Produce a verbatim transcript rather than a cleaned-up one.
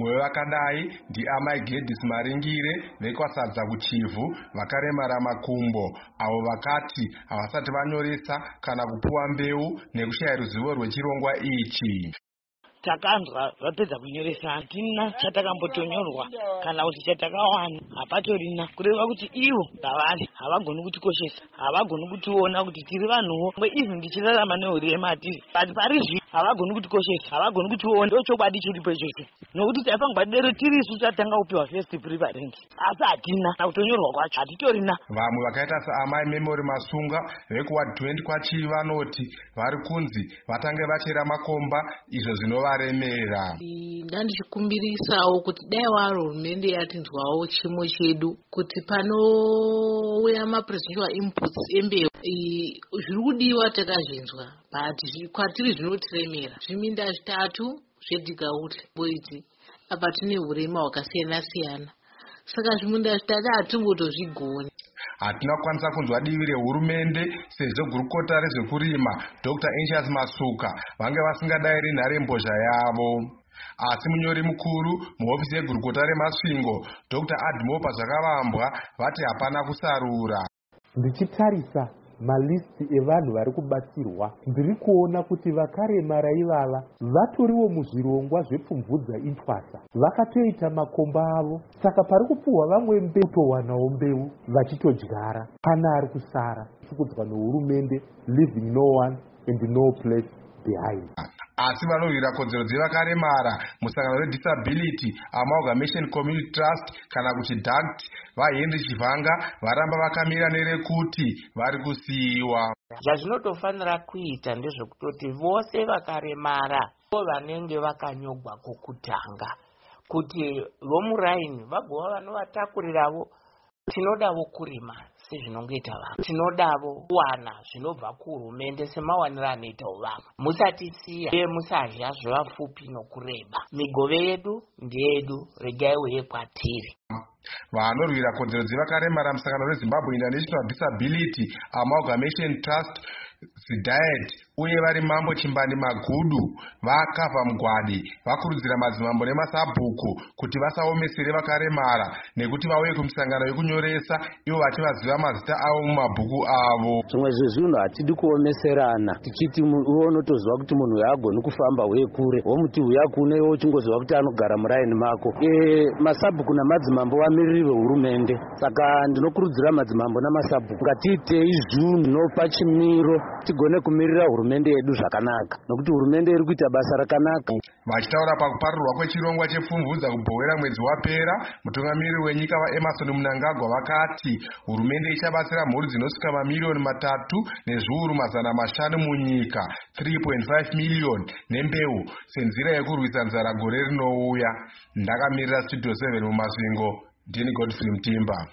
Mumwe wevakadai ndiamai Gladys Maringire vekwasadza kuChivhu vakaremara makumbo, avo vakati havasati vanyoresa kana kupuwa mbeu nekushaya ruzivo rwechirongwa ichi. Takanzwa vapedza kunyoresa hatina chatakambotonyorwa kana kuti chatakawana hapatorina, kureva kuti ivo ngavari havagoni kutikoshesa, havagoni kutiona kuti tiri vanhuwo izi ndichirarama neurema tiri but parizvi havagoni kutikoshesa, havagoni kutiona. Ndo chokwadi chiripo ichocho, nokuti taifangwa dero tiri isu tatanga kupiwa first preference asi hatina na kutonyorwa kwacho hatitorina. Vamwe vakaita saamai Memory Masunga vekuward twenty kwaChivi vanoti vari kunzi vatange vachera makomba izvo zvinova remera. Ndandichikumbirisawo kuti dai waro hurumende yatinzwawo chimo chedu kuti panouya mapresidential inputs embeu zviri kudiwa takazvinzwa but kwatiri zvinotiremera. Zviminda zvitatu zvedhigauti boidzi apa tine urema hwakasiyana siyana, saka zviminda zvitatu hatimbotozvigoni. Hatina kukwanisa kunzwa divi rehurumende sezvo gurukota rezvekurima Doctor Anxious Masuka vange vasingadai rinharembozha yavo. Asi munyori mukuru muhofisi yegurukota remasvingo Doctor Admopa Zvakavambwa vati hapana kusarura. Ndichitarisa malisti evanhu vari kubatsirwa ndiri kuona kuti vakaremara ivava vatoriwo muzvirongwa zvepfumvudza intwasa, vakatoita makomba avo, saka pari kupuhwa vamwe mbeu kutowanawo mbeu vachitodyara. Pana ari kusara kudzwa nehurumende, leaving no one and no place behind. Asi vanorwira kodzero dzevakaremara musangano redisability amalgamation community trust kana kuti D A C T vaHenry Chivhanga varamba vakamira nerekuti vari kusiyiwa. Zvazvinotofanira kuita ndezvekutoti vose vakaremara vanenge vakanyogwa kokutanga kuti vomuraini vagova vanovatakuriravo. Tinodavo kurima sezvinongoita vamwe, tinodavo kuwana zvinobva kuhurumende semawanira anoitawo vamwe. Musatisiya uye musazha zvevapfupi nokureba. Migove yedu ndeyedu, regaiwe yekwatiri. Vanorwira kodzero dzevakaremara musangano reZimbabwe International Disability Amalgamation Trust ZIDAET uye vari Mambo Chimbani Magudu vakavha mugwadi vakurudzira madzimambo nemasabhuku kuti vasaomesere vakaremara nekuti vauye kumisangano yekunyoresa ivo vachivaziva mazita avo mumabhuku avo. Zvimwe zvezvinhu hatidi kuomeserana tichiti iwe unotozwa kuti munhu haagoni kufamba uye kure womuti uya kune iwe uchingozwa kuti anogara muraini mako. E, masabhuku namadzimambo vamiriri vehurumende, saka ndinokurudzira madzimambo namasabhuku ngatiitei zvinhu zvinopa chimiro tigone kumirira hurumende yedu zvakanaka, nokuti hurumende iri kuita basa rakanaka. Vachitaura pakuparurwa kwechirongwa chepfumvudza kubhowera mwedzi wapera, mutungamiriri wenyika vaEmerson Mnangagwa vakati hurumende ichabatsira mhuri dzinosvika mamiliyoni matatu nezviuru mazana mashanu munyika three point five million nembeu senzira yekurwisa nzara gore rinouya. Ndakamirira Studio seven mumasvingo, ndini Godfrey Mtimba.